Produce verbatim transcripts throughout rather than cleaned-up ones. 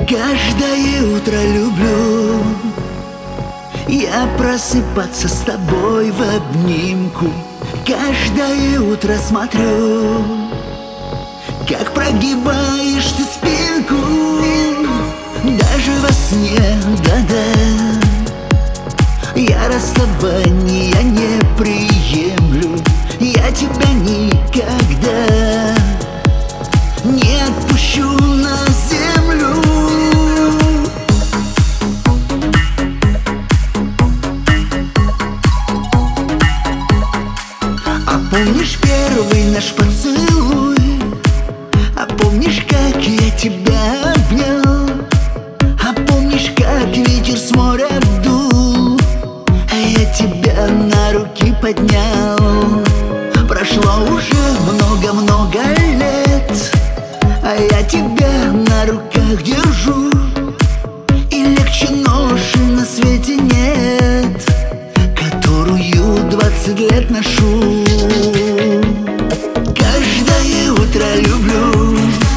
Каждое утро люблю я просыпаться с тобой в обнимку. Каждое утро смотрю, как прогибаешь ты спинку. Даже во сне, да-да, я расставания не приемлю. Я тебя никогда не отпущу на землю. А помнишь первый наш поцелуй? А помнишь, как я тебя обнял? А помнишь, как ветер с моря дул, а я тебя на руки поднял? Прошло уже много-много лет, а я тебя на руках держу, и легче ноши на свете нет, которую двадцать лет ношу. Каждое утро люблю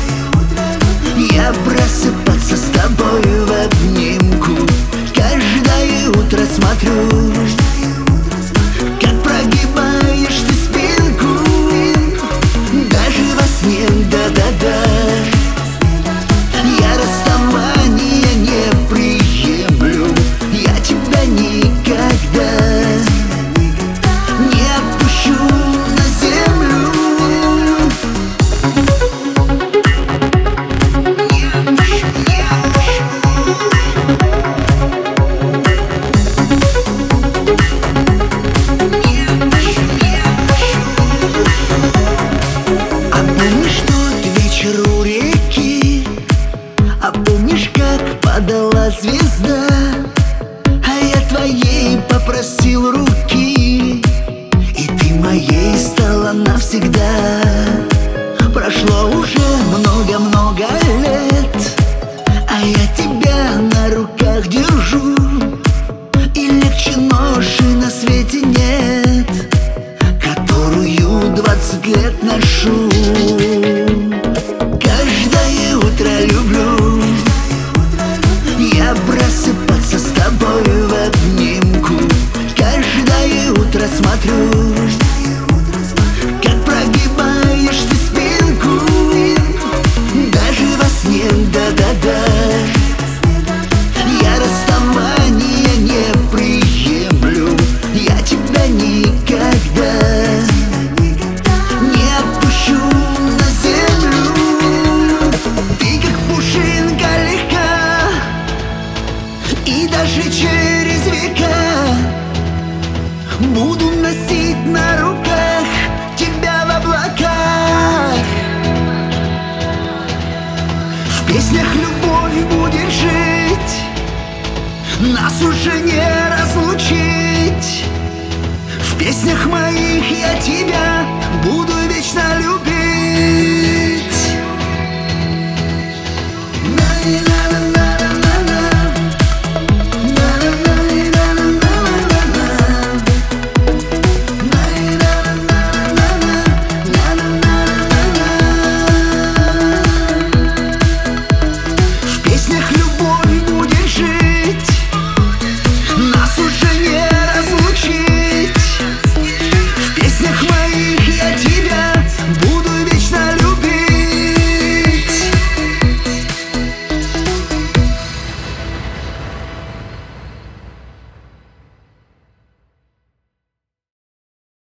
я просыпаться с тобой в обнимку. Каждое утро смотрю, как прогибаешь ты спинку. Даже во сне, да-да-да, я расставания не приемлю. Я тебя никогда не отпущу на землю. У реки, а помнишь, как падала звезда, а я твоей попросил руки, и ты моей стала навсегда. Прошло уже много-много лет, а я тебя на руках держу, и легче ноши на свете нет, которую двадцать лет ношу. Каждое утро люблю я просыпаться с тобой в обнимку. Каждое утро смотрю, как прогибаешь ты спинку. Даже во сне, да-да-да, я расставания не приемлю. Я тебя никогда не отпущу на землю. И даже через века буду носить на руках тебя в облаках. В песнях любовь будет жить, нас уже не разлучить. В песнях моих я тебя